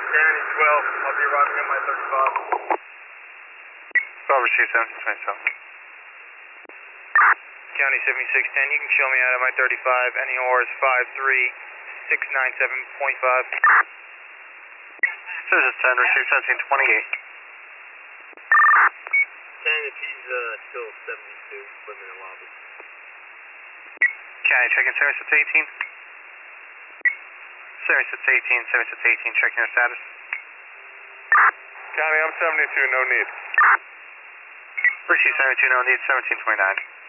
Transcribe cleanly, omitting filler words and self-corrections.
County 12, I'll be arriving at my 35. 12 receive 1727. County 7610, you can show me out of my 35, any ores 53697.5. Service 10, receive 1728. 10 if he's still 72, put him in the lobby. County checking service at 18. Service at 18, service at 18, checking your status. County, I'm 72, no need. Receive 72, no need, 1729.